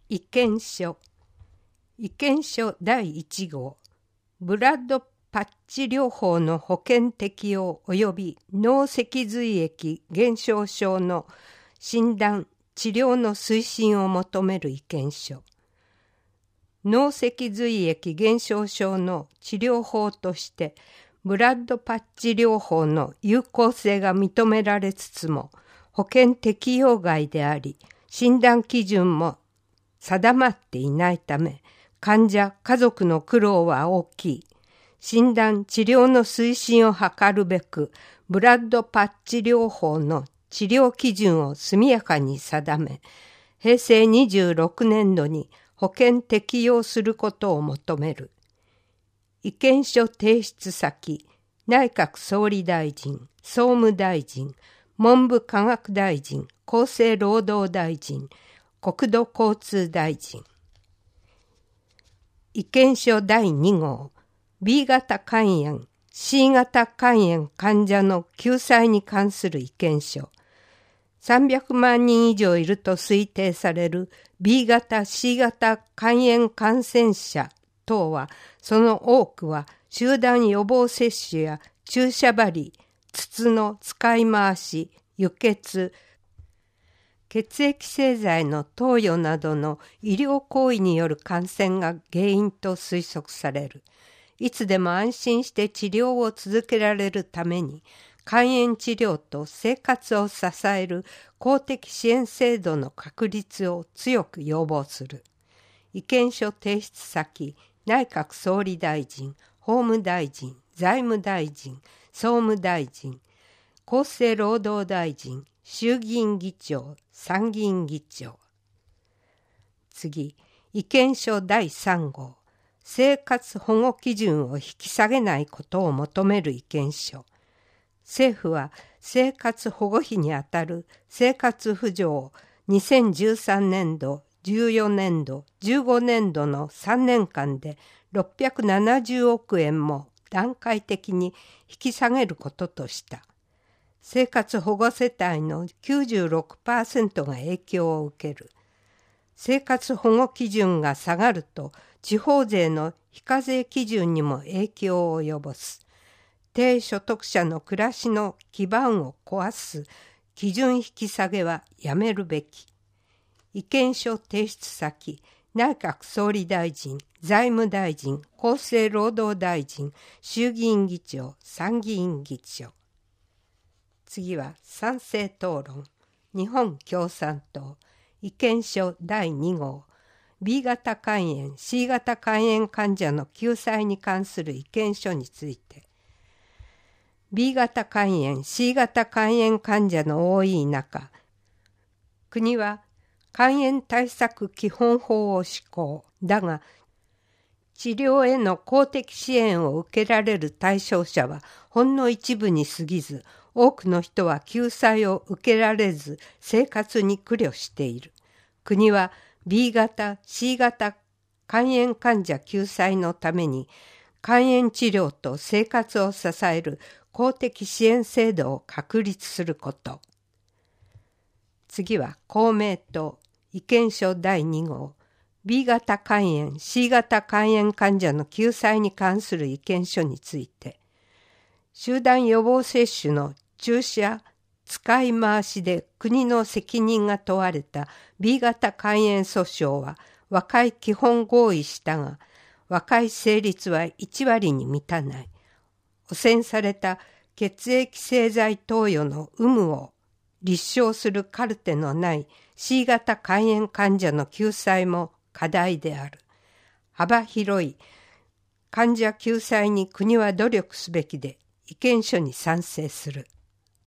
意見書第1号、ブラッドパッチ療法の保険適用及び脳脊髄液減少症の診断・治療の推進を求める意見書。脳脊髄液減少症の治療法として、ブラッドパッチ療法の有効性が認められつつも、保険適用外であり、診断基準も定まっていないため、患者・家族の苦労は大きい。診断・治療の推進を図るべく、ブラッドパッチ療法の治療基準を速やかに定め、平成26年度に保険適用することを求める。意見書提出先、内閣総理大臣、総務大臣、文部科学大臣、厚生労働大臣、国土交通大臣。意見書第2号、B 型肝炎、C 型肝炎患者の救済に関する意見書。300万人以上いると推定される B 型、C 型肝炎感染者等は、その多くは集団予防接種や注射針、筒の使い回し、輸血、血液製剤の投与などの医療行為による感染が原因と推測される。いつでも安心して治療を続けられるために、肝炎治療と生活を支える公的支援制度の確立を強く要望する。意見書提出先、内閣総理大臣、法務大臣、財務大臣、総務大臣、厚生労働大臣、衆議院議長、参議院議長。次、意見書第3号、生活保護基準を引き下げないことを求める意見書。政府は生活保護費にあたる生活扶助を2013年度、14年度、15年度の3年間で670億円も段階的に引き下げることとした。生活保護世帯の 96% が影響を受ける。生活保護基準が下がると、地方税の非課税基準にも影響を及ぼす。低所得者の暮らしの基盤を壊す基準引き下げはやめるべき。意見書提出先、内閣総理大臣、財務大臣、厚生労働大臣、衆議院議長、参議院議長。次は賛成討論。日本共産党。意見書第2号。B 型肝炎、C 型肝炎患者の救済に関する意見書について。B 型肝炎、C 型肝炎患者の多い中、国は肝炎対策基本法を施行。だが、治療への公的支援を受けられる対象者はほんの一部に過ぎず、多くの人は救済を受けられず生活に苦慮している。国は B 型、C 型肝炎患者救済のために肝炎治療と生活を支える公的支援制度を確立すること。次は公明党意見書第2号 B 型肝炎、C 型肝炎患者の救済に関する意見書について、集団予防接種の注射使い回しで国の責任が問われた B 型肝炎訴訟は和解基本合意したが、和解成立は1割に満たない。汚染された血液製剤投与の有無を立証するカルテのない C 型肝炎患者の救済も課題である。幅広い患者救済に国は努力すべきで、意見書に賛成する。